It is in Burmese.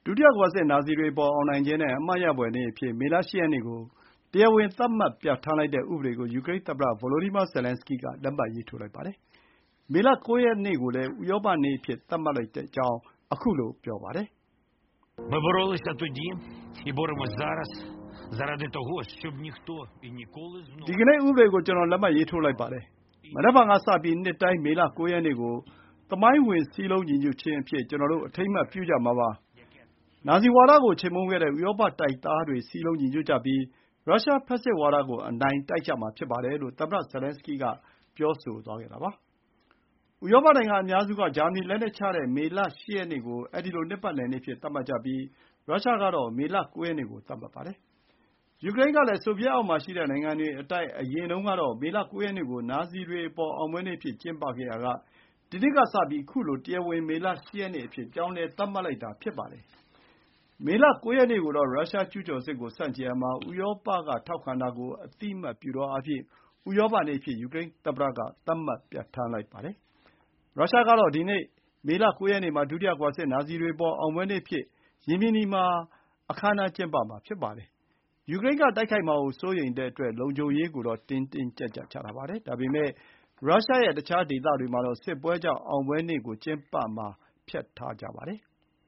ဒုတိယကမ္ဘာစစ်နာဇီတွေအပေါ်အောင်နိုင်ခြင်းနဲ့အမှတ်ရဖွယ်နေ့အဖြစ်မေလ ၈ ရက်နေ့ကိုတရားဝင်သတ်မှတ်ပြဌာန်းလိုက်တဲ့ဥပဒေကိုယူကရိန်းသမ္မတ Volodymyr Zelenskyy ကလက်မှတ်ရေးထိုးလိုက်ပါတယ်။ မေလ ၉ ရက်နေ့ကိုလည်းဥရောပနေ့အဖြစ်သတ်မှတ်လိုက်ကြောင်းခုလိုပြောပါတယ်။ Ми боролися тоді і боремось зараз заради того, щоб ніхто і ніколи ဒီကနေ့ဥပဒေကိုကျွန်တော်လက်မှတ်ရေးထိုးလိုက်ပါတယ်။မနက်ဖြန်ကစပြီးနှစ်တိုင်းမေလ ၉ ရက်နေ့ကိုသမိုင်းဝင်စည်းလုံးညီညွတ်ခြင်းအဖြစ်ကျွန်တော်တို့အထိမ်းအမှတ်ပြုကြမှာပါ။နာဇီဝါဒကိုချေမှုန်းခဲ့တဲ့ဥရောပတိုက်သားတွေစည်းလုံးညီညွတ်ကြပြီးရုရှားဖက်ဆစ်ဝါဒကိုအနိုင်တိုက်ကြမှာဖြစ်ပါတယ်လို့သမ္မတ Zelenskyy ကပြောဆိုသွားခဲ့တာပါ။ဥရောပနိုင်ငံအများစုကဂျာမနီလက်နက်ချတဲ့မေလ ၈ ရက်နေ့ကိုအဲဒီလိုနှစ်ပတ်လည်နေ့အဖြစ်သတ်မှတ်ကြပြီးရုရှားကတော့မေလ ၉ ရက်နေ့ကိုသတ်မှတ်ပါတယ်။ယူကရိန်းကလည်းဆိုဗီယက်အောက်မှာရှိတဲ့နိုင်ငံတွေအတိုက်အရင်တုန်းကတော့မေလ ၉ ရက်နေ့ကိုနာဇီတွေအပေါ်အောင်ပွဲနေ့အဖြစ်ကျင်းပခဲ့ရာကဒီနှစ်ကစပြီးခုလိုတရားဝင်မေလ ၈ ရက်နေ့အဖြစ်ပြောင်းလဲသတ်မှတ်လိုက်တာဖြစ်ပါတယ်။မေလ ၉ ရက်နေ့ကိုတော့ရုရှားကျူးကျော်စစ်ကိုဆန့်ကျင်ရာမှာဥရောပကထောက်ခံတာကိုအသိအမှတ်ပြုသောအားဖြင့်ဥရောပနေ့အဖြစ်ယူကရိန်းသမ္မတကသတ်မှတ်ပြဌာန်းလိုက်ပါတယ်။ရုရှားကတော့ဒီနေ့မေလ ၉ ရက်နေ့မှာဒုတိယကမ္ဘာစစ်နာဇီတွေအပေါ်အောင်ပွဲနေ့အဖြစ်ရင်ပြင်နီမှာအခမ်းအနားကျင်းပမှာဖြစ်ပါတယ်။ယူကရိန်းကတိုက်ခိုက်မှာကိုစိုးရိမ်တဲ့အတွက်လုံခြုံရေးကိုတော့တင်းတင်းကျပ်ကျပ်ချထားပါတယ်။ဒါပေမဲ့ရုရှားရဲ့တခြားဒေသတွေမှာတော့စစ်ပွဲကြောင့်အောင်ပွဲနေ့ကိုကျင်းပမှာဖျက်ထားကြပါတယ်